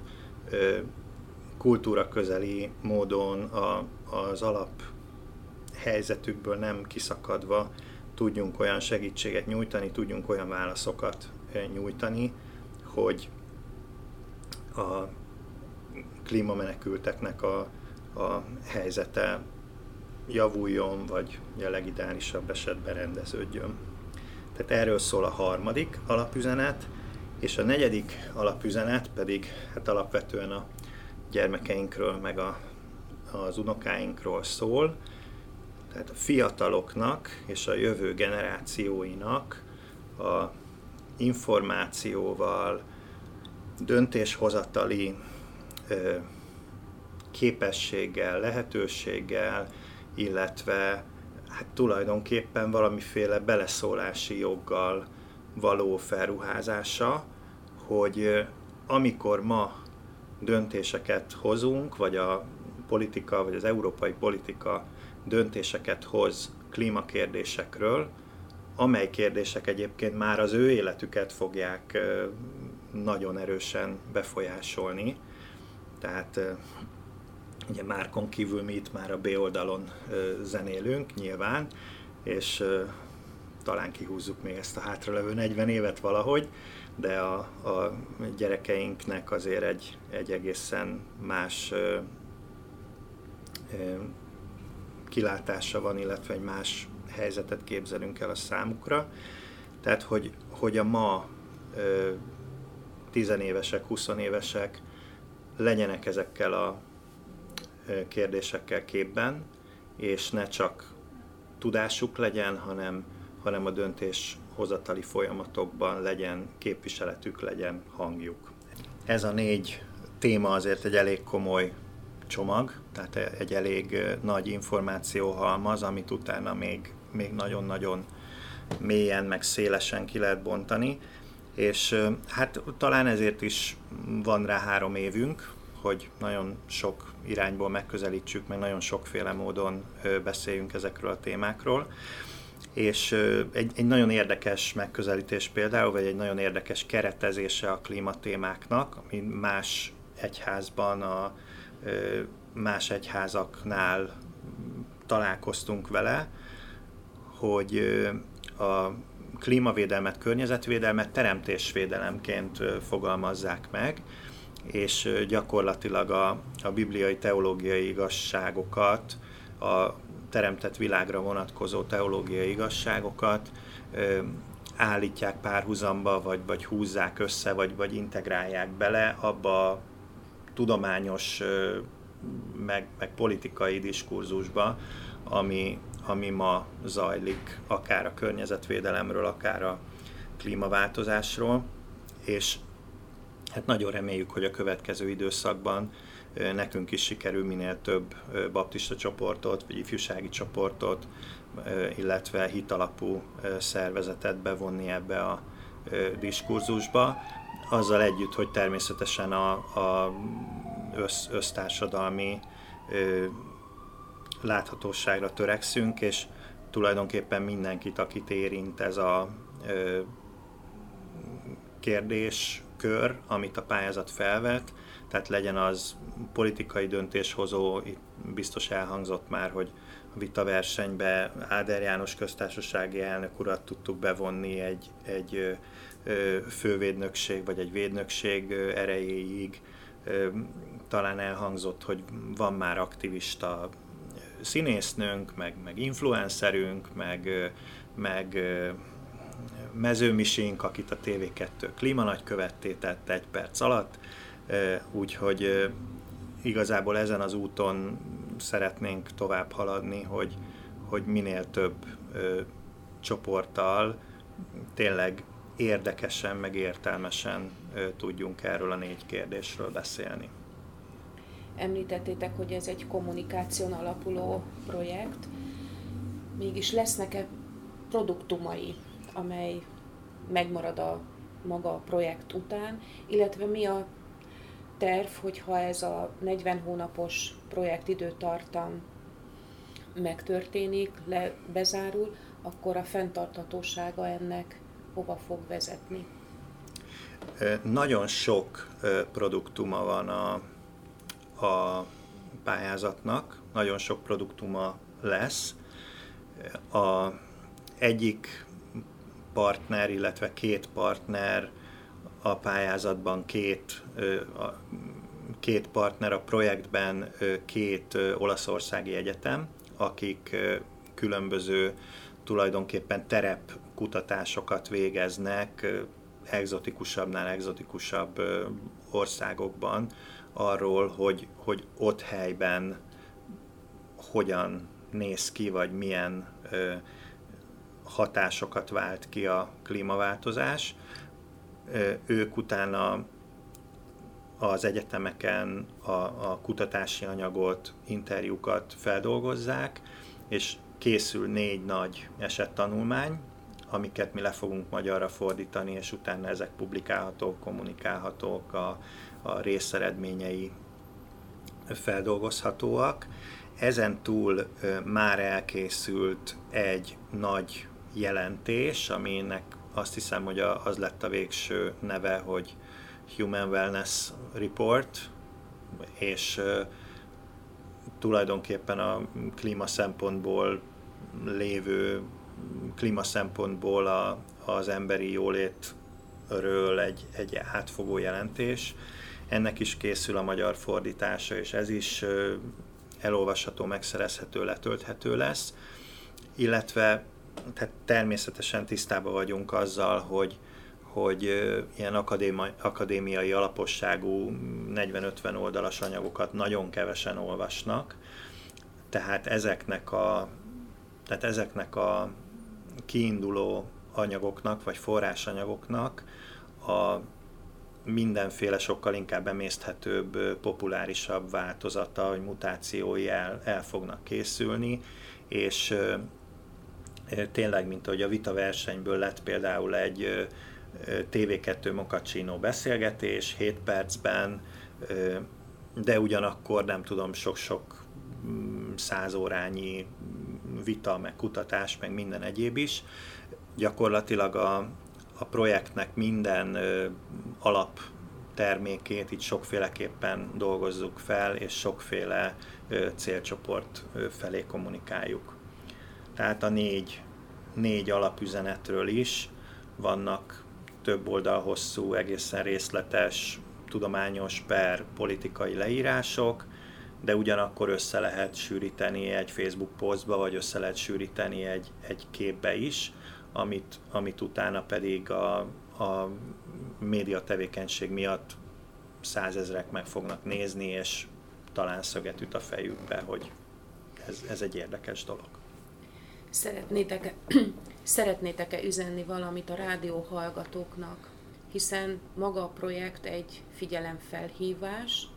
kultúraközeli módon a, az alap helyzetükből nem kiszakadva tudjunk olyan segítséget nyújtani, tudjunk olyan válaszokat nyújtani, hogy a klímamenekülteknek a, a helyzete javuljon, vagy a legideálisabb esetben rendeződjön. Tehát erről szól a harmadik alapüzenet, és a negyedik alapüzenet pedig hát alapvetően a gyermekeinkről, meg a, az unokáinkról szól. Tehát a fiataloknak és a jövő generációinak a információval, döntéshozatali ö, képességgel, lehetőséggel, illetve hát tulajdonképpen valamiféle beleszólási joggal való felruházása, hogy amikor ma döntéseket hozunk, vagy a politika, vagy az európai politika döntéseket hoz klímakérdésekről, amely kérdések egyébként már az ő életüket fogják nagyon erősen befolyásolni. Tehát ugye Márkon kívül mi itt már a B oldalon zenélünk nyilván, és talán kihúzzuk még ezt a hátralevő negyven évet valahogy, de a, a gyerekeinknek azért egy, egy egészen más ö, ö, kilátása van, illetve egy más helyzetet képzelünk el a számukra. Tehát, hogy, hogy a ma ö, tizenévesek, huszonévesek legyenek ezekkel a ö, kérdésekkel képben, és ne csak tudásuk legyen, hanem, hanem a döntéshozatali folyamatokban legyen képviseletük, legyen hangjuk. Ez a négy téma azért egy elég komoly csomag, tehát egy elég nagy információhalmaz, amit utána még, még nagyon-nagyon mélyen, meg szélesen ki lehet bontani, és hát talán ezért is van rá három évünk, hogy nagyon sok irányból megközelítsük, meg nagyon sokféle módon beszéljünk ezekről a témákról. És egy, egy nagyon érdekes megközelítés például, vagy egy nagyon érdekes keretezése a klímatémáknak, ami más egyházban, a más egyházaknál találkoztunk vele, hogy a klímavédelmet, környezetvédelmet teremtésvédelemként fogalmazzák meg, és gyakorlatilag a, a bibliai teológiai igazságokat, a teremtett világra vonatkozó teológiai igazságokat ö, állítják párhuzamba, vagy, vagy húzzák össze, vagy, vagy integrálják bele abba a tudományos, ö, meg, meg politikai diskurzusba, ami, ami ma zajlik, akár a környezetvédelemről, akár a klímaváltozásról, és hát nagyon reméljük, hogy a következő időszakban nekünk is sikerül minél több baptista csoportot, vagy ifjúsági csoportot, illetve hitalapú szervezetet bevonni ebbe a diskurzusba, azzal együtt, hogy természetesen a, a össz, össztársadalmi láthatóságra törekszünk, és tulajdonképpen mindenkit, akit érint ez a kérdéskör, amit a pályázat felvet, tehát legyen az politikai döntéshozó, itt biztos elhangzott már, hogy a vitaversenybe Áder János köztársasági elnök urat tudtuk bevonni egy, egy fővédnökség vagy egy védnökség erejéig. Talán elhangzott, hogy van már aktivista színésznőnk, meg, meg influencerünk, meg, meg mezőmisink, akit a té vé kettő klímanagykövetté tett egy perc alatt, úgyhogy igazából ezen az úton szeretnénk tovább haladni, hogy, hogy minél több csoporttal tényleg érdekesen, meg értelmesen tudjunk erről a négy kérdésről beszélni. Említettétek, hogy ez egy kommunikáción alapuló projekt, mégis lesznek-e produktumai, amely megmarad a maga a projekt után, illetve mi a terv, hogyha ez a negyven hónapos projektidőtartam megtörténik, le, bezárul, akkor a fenntarthatósága ennek hova fog vezetni? Nagyon sok produktuma van a, a pályázatnak, nagyon sok produktuma lesz. A egyik partner, illetve két partner a pályázatban, két, két partner a projektben, két olaszországi egyetem, akik különböző tulajdonképpen terepkutatásokat végeznek egzotikusabbnál egzotikusabb országokban arról, hogy, hogy ott helyben hogyan néz ki, vagy milyen hatásokat vált ki a klímaváltozás. Ők utána az egyetemeken a, a kutatási anyagot, interjúkat feldolgozzák, és készül négy nagy esettanulmány, amiket mi le fogunk magyarra fordítani, és utána ezek publikálhatók, kommunikálhatók, a, a részeredményei feldolgozhatóak. Ezen túl már elkészült egy nagy jelentés, aminek azt hiszem, hogy az lett a végső neve, hogy Human Wellness Report, és tulajdonképpen a klíma szempontból lévő, klíma szempontból a, az emberi jólétről egy, egy átfogó jelentés. Ennek is készül a magyar fordítása, és ez is elolvasható, megszerezhető, letölthető lesz. Illetve tehát természetesen tisztában vagyunk azzal, hogy, hogy ilyen akadémi, akadémiai alaposságú negyven-ötven oldalas anyagokat nagyon kevesen olvasnak, tehát ezeknek a, tehát ezeknek a kiinduló anyagoknak, vagy forrásanyagoknak a mindenféle sokkal inkább emészthetőbb, populárisabb változata, vagy mutációi el, el fognak készülni, és tényleg, mint ahogy a Vita versenyből lett például egy té vé kettő Mochaccino beszélgetés hét percben, de ugyanakkor nem tudom, sok-sok százórányi vita, meg kutatás, meg minden egyéb is. Gyakorlatilag a, a projektnek minden alaptermékét itt sokféleképpen dolgozzuk fel, és sokféle célcsoport felé kommunikáljuk. Tehát a négy, négy alapüzenetről is vannak több oldal hosszú, egészen részletes, tudományos per politikai leírások, de ugyanakkor össze lehet sűríteni egy Facebook posztba, vagy össze lehet sűríteni egy, egy képbe is, amit, amit utána pedig a, a média tevékenység miatt százezrek meg fognak nézni, és talán szöget üt a fejükbe, hogy ez, ez egy érdekes dolog. Szeretnétek-e, szeretnétek-e üzenni valamit a rádió hallgatóknak, hiszen maga a projekt egy figyelemfelhívás,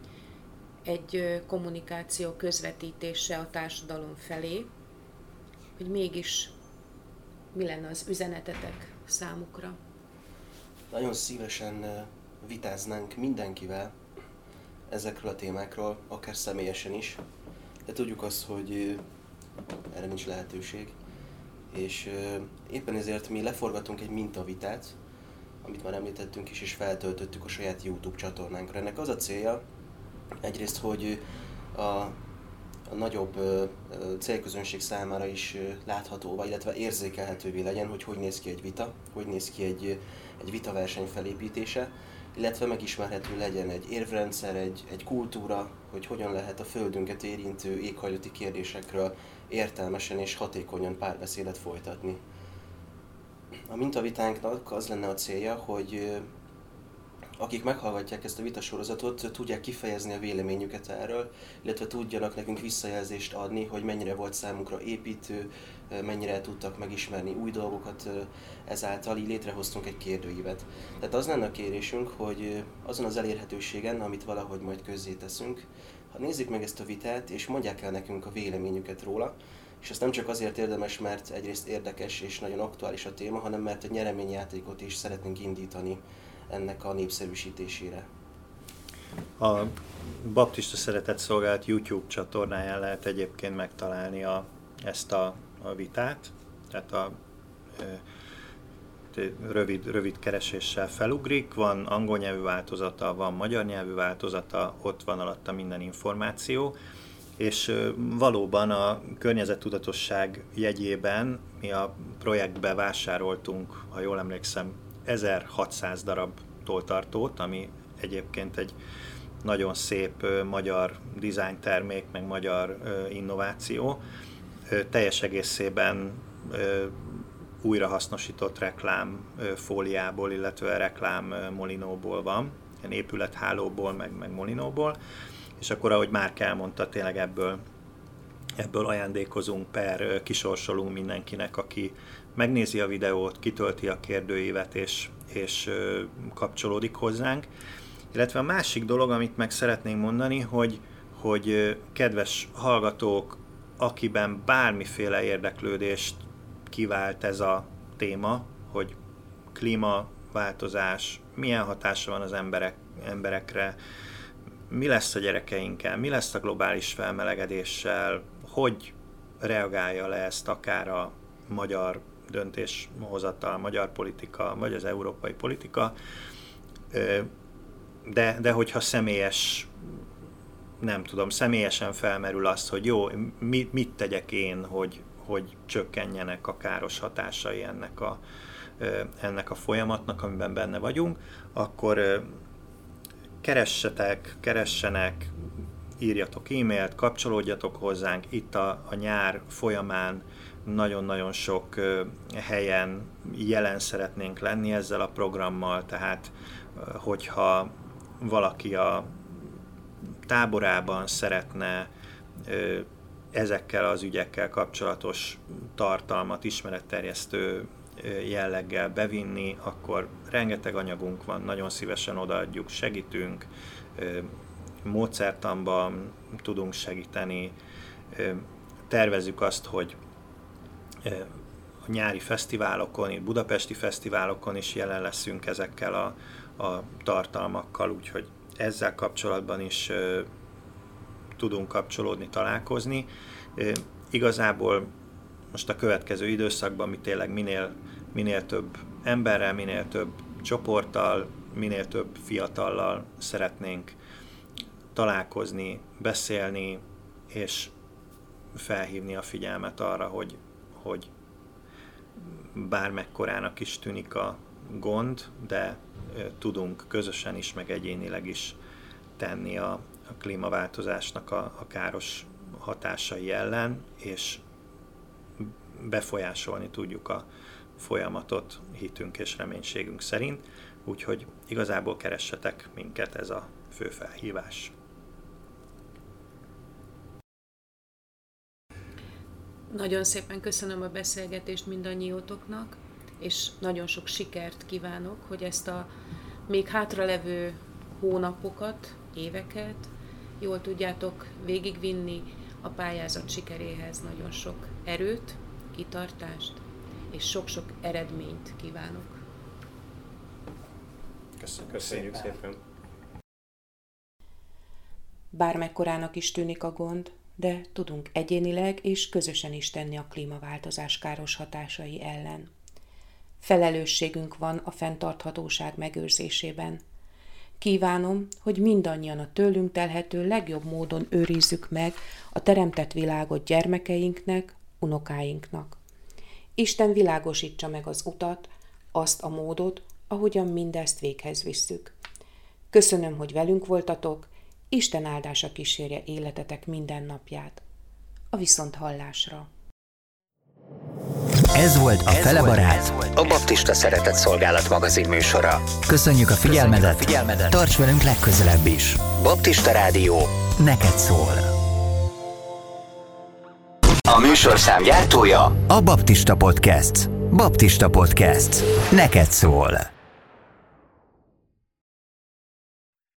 egy kommunikáció közvetítése a társadalom felé, hogy mégis mi lenne az üzenetetek számukra? Nagyon szívesen vitáznánk mindenkivel ezekről a témákról, akár személyesen is, de tudjuk azt, hogy erre nincs lehetőség, és éppen ezért mi leforgatunk egy mintavitát, amit már említettünk is, és feltöltöttük a saját YouTube csatornánkra. Ennek az a célja, egyrészt, hogy a, a nagyobb célközönség számára is láthatóvá, illetve érzékelhetővé legyen, hogy hogy néz ki egy vita, hogy néz ki egy, egy vitaverseny felépítése, illetve megismerhető legyen egy érvrendszer, egy, egy kultúra, hogy hogyan lehet a földünket érintő éghajlati kérdésekről értelmesen és hatékonyan párbeszédet folytatni. A mintavitánknak az lenne a célja, hogy akik meghallgatják ezt a vitasorozatot, tudják kifejezni a véleményüket erről, illetve tudjanak nekünk visszajelzést adni, hogy mennyire volt számukra építő, mennyire tudtak megismerni új dolgokat ezáltal, így létrehoztunk egy kérdőívet. Tehát az lenne a kérésünk, hogy azon az elérhetőségen, amit valahogy majd közzéteszünk, ha nézzük meg ezt a vitát, és mondják el nekünk a véleményüket róla, és ezt nem csak azért érdemes, mert egyrészt érdekes és nagyon aktuális a téma, hanem mert egy nyereményjátékot is szeretnénk indítani ennek a népszerűsítésére. A Baptista Szeretett Szolgálat YouTube csatornáján lehet egyébként megtalálni a, ezt a, a vitát, tehát a e, rövid, rövid kereséssel felugrik, van angol nyelvű változata, van magyar nyelvű változata, ott van alatta minden információ, és valóban a környezettudatosság jegyében mi a projektbe vásároltunk, ha jól emlékszem, ezerhatszáz darab tolltartót, ami egyébként egy nagyon szép magyar design termék, meg magyar innováció. Teljes egészében újrahasznosított reklámfóliából, illetve reklámmolinóból van, ilyen épülethálóból, meg, meg molinóból, és akkor, ahogy Márk elmondta, tényleg ebből, ebből ajándékozunk per kisorsolunk mindenkinek, aki megnézi a videót, kitölti a kérdőívet és, és kapcsolódik hozzánk. Illetve a másik dolog, amit meg szeretnénk mondani, hogy, hogy kedves hallgatók, akiben bármiféle érdeklődést kivált ez a téma, hogy klímaváltozás, milyen hatása van az emberek, emberekre, mi lesz a gyerekeinkkel, mi lesz a globális felmelegedéssel, hogy reagálja le ezt akár a magyar döntéshozatal, a magyar politika, vagy az európai politika, de, de hogyha személyes nem tudom, személyesen felmerül az, hogy jó, mit, mit tegyek én, hogy, hogy csökkenjenek a káros hatásai ennek a, ennek a folyamatnak, amiben benne vagyunk, akkor keressetek, keressenek, írjatok e-mailt, kapcsolódjatok hozzánk. Itt a, a nyár folyamán nagyon-nagyon sok helyen jelen szeretnénk lenni ezzel a programmal, tehát hogyha valaki a táborában szeretne ezekkel az ügyekkel kapcsolatos tartalmat, ismeretterjesztő jelleggel bevinni, akkor rengeteg anyagunk van, nagyon szívesen odaadjuk, segítünk, módszertanban tudunk segíteni, tervezzük azt, hogy a nyári fesztiválokon, budapesti fesztiválokon is jelen leszünk ezekkel a, a tartalmakkal, úgyhogy ezzel kapcsolatban is tudunk kapcsolódni, találkozni. Igazából most a következő időszakban mi tényleg minél, minél több emberrel, minél több csoporttal, minél több fiatallal szeretnénk találkozni, beszélni, és felhívni a figyelmet arra, hogy, hogy bármekkorának is tűnik a gond, de tudunk közösen is, meg egyénileg is tenni a, a klímaváltozásnak a, a káros hatásai ellen, és befolyásolni tudjuk a folyamatot hitünk és reménységünk szerint, úgyhogy igazából keressetek minket, ez a fő felhívás. Nagyon szépen köszönöm a beszélgetést mindannyiótoknak, és nagyon sok sikert kívánok, hogy ezt a még hátralevő hónapokat, éveket jól tudjátok végigvinni, a pályázat sikeréhez nagyon sok erőt, kitartást és sok-sok eredményt kívánok. Köszönjük, Köszönjük szépen. szépen! Bármekkorának is tűnik a gond, de tudunk egyénileg és közösen is tenni a klímaváltozás káros hatásai ellen. Felelősségünk van a fenntarthatóság megőrzésében. Kívánom, hogy mindannyian a tőlünk telhető legjobb módon őrizzük meg a teremtett világot gyermekeinknek, unokáinknak. Isten világosítsa meg az utat, azt a módot, ahogyan mindezt véghez visszük. Köszönöm, hogy velünk voltatok, Isten áldása kísérje életetek minden napját. A viszonthallásra! Ez volt a Fele Barát, a Baptista Szeretett Szolgálat magazin műsora. Köszönjük a figyelmedet, a figyelmedet. Tarts velünk legközelebb is. Baptista Rádió neked szól. A műsorszám gyártója a Baptista Podcast. Baptista Podcast. Neked szól.